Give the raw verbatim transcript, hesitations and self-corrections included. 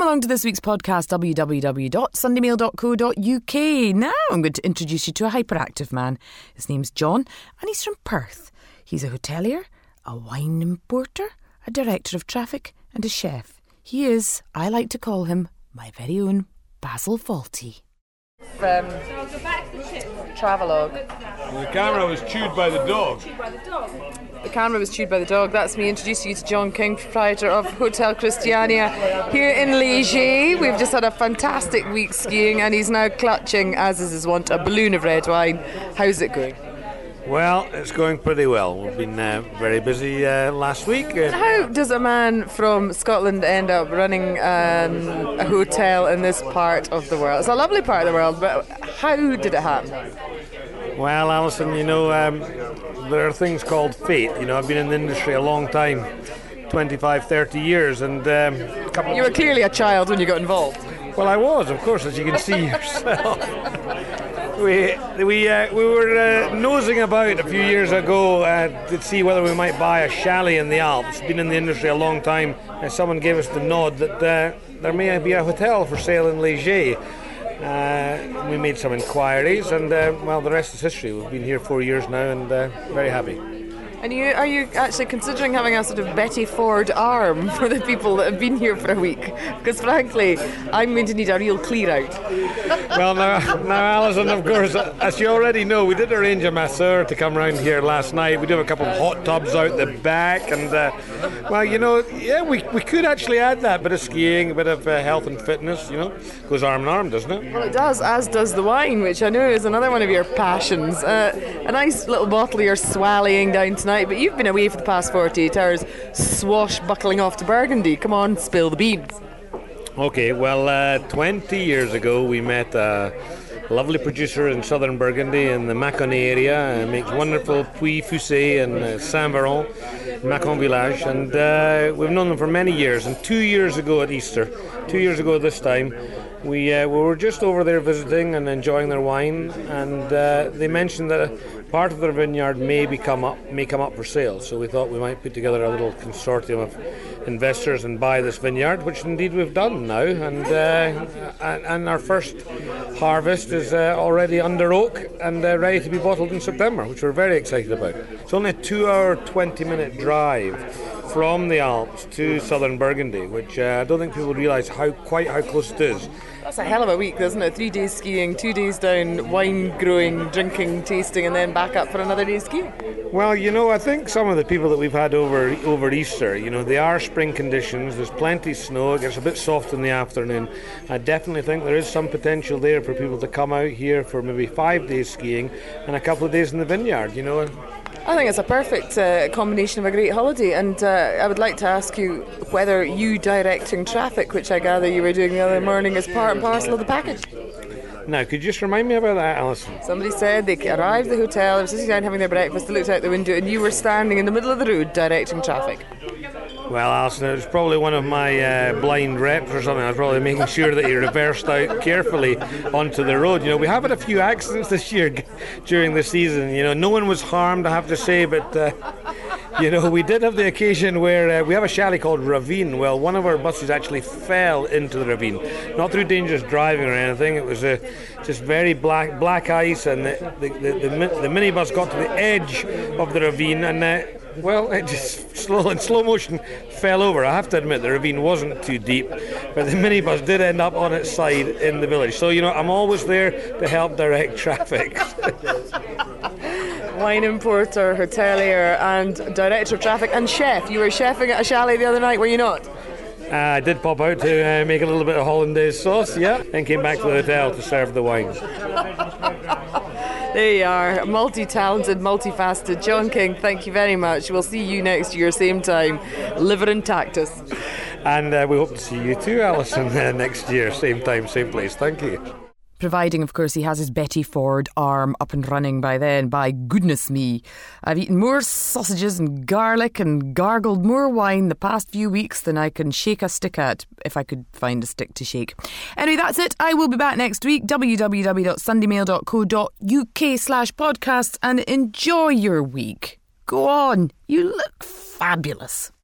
along to this week's podcast, w w w dot sunday mail dot co dot u k. Now I'm going to introduce you to a hyperactive man. His name's John and he's from Perth. He's a hotelier, a wine importer, a director of traffic and a chef. He is, I like to call him, my very own Basil Fawlty. From Travelogue. The camera was chewed by the dog. The camera was chewed by the dog. That's me introducing you to John King, proprietor of Hotel Christiania here in Léger. We've just had a fantastic week skiing and he's now clutching, as is his wont, a balloon of red wine. How's it going? Well, it's going pretty well. We've been uh, very busy uh, last week. Uh, How does a man from Scotland end up running um, a hotel in this part of the world? It's a lovely part of the world, but how did it happen? Well, Alison, you know, um, there are things called fate. You know, I've been in the industry a long time, twenty-five, thirty years, and um, a couple you were clearly a child when you got involved. Well, I was, of course, as you can see yourself. We we uh, we were uh, nosing about a few years ago uh, to see whether we might buy a chalet in the Alps. Been in the industry a long time, and someone gave us the nod that uh, there may be a hotel for sale in Léger. Uh, we made some inquiries, and uh, well, the rest is history. We've been here four years now, and uh, very happy. And you, are you actually considering having a sort of Betty Ford arm for the people that have been here for a week? Because frankly, I'm going to need a real clear out. Well, now, now, Alison, of course, as you already know, we did arrange a masseur to come round here last night. We do have a couple of hot tubs out the back, and uh, well, you know, yeah, we we could actually add that bit of skiing, a bit of uh, health and fitness. You know, goes arm in arm, doesn't it? Well, it does, as does the wine, which I know is another one of your passions. Uh, a nice little bottle you're swallowing down tonight. But you've been away for the past forty-eight hours, swashbuckling off to Burgundy. Come on, spill the beans. Okay, well, uh, twenty years ago we met a lovely producer in southern Burgundy in the Mâconnais area. He makes wonderful Puy Fusé and uh, Saint-Veron, Mâcon Village, and uh, we've known them for many years. And two years ago at Easter, two years ago this time, we uh, we were just over there visiting and enjoying their wine, and uh, they mentioned that a part of their vineyard may become up may come up for sale. So we thought we might put together a little consortium of investors and buy this vineyard, which indeed we've done now, and uh, and, and our first harvest is uh, already under oak and uh, ready to be bottled in September, which we're very excited about. It's only a two-hour, twenty-minute drive from the Alps to southern Burgundy, which uh, I don't think people realise how quite how close it is. That's a hell of a week, isn't it? Three days skiing, two days down, wine growing, drinking, tasting, and then back up for another day skiing. Well, you know, I think some of the people that we've had over over Easter, you know, they are spring conditions. There's plenty of snow. It gets a bit soft in the afternoon. I definitely think there is some potential there for people to come out here for maybe five days skiing and a couple of days in the vineyard, you know. I think it's a perfect uh, combination of a great holiday, and uh, I would like to ask you whether you directing traffic, which I gather you were doing the other morning, is part and parcel of the package. Now, could you just remind me about that, Alison? Somebody said they arrived at the hotel, they were sitting down having their breakfast, they looked out the window and you were standing in the middle of the road directing traffic. Well, Alison, it was probably one of my uh, blind reps or something. I was probably making sure that he reversed out carefully onto the road. You know, we have had a few accidents this year g- during the season. You know, no one was harmed, I have to say, but uh, you know, we did have the occasion where uh, we have a chalet called Ravine. Well, one of our buses actually fell into the ravine, not through dangerous driving or anything. It was uh, just very black black ice, and the the, the, the, the minibus got to the edge of the ravine, and uh, well, it just slow in slow motion fell over. I have to admit the ravine wasn't too deep, but the minibus did end up on its side in the village. So, you know, I'm always there to help direct traffic. Wine importer, hotelier, and director of traffic, and chef. You were chefing at a chalet the other night, were you not? Uh, I did pop out to uh, make a little bit of hollandaise sauce, yeah, and came back to the hotel to serve the wines. There you are, multi-talented, multifaceted John King, thank you very much. We'll see you next year, same time, liver and Tactus. And uh, we hope to see you too, Alison, uh, next year, same time, same place. Thank you. Providing, of course, he has his Betty Ford arm up and running by then. By goodness me. I've eaten more sausages and garlic and gargled more wine the past few weeks than I can shake a stick at, if I could find a stick to shake. Anyway, that's it. I will be back next week. w w w dot sunday mail dot co dot u k slash podcasts, and enjoy your week. Go on. You look fabulous.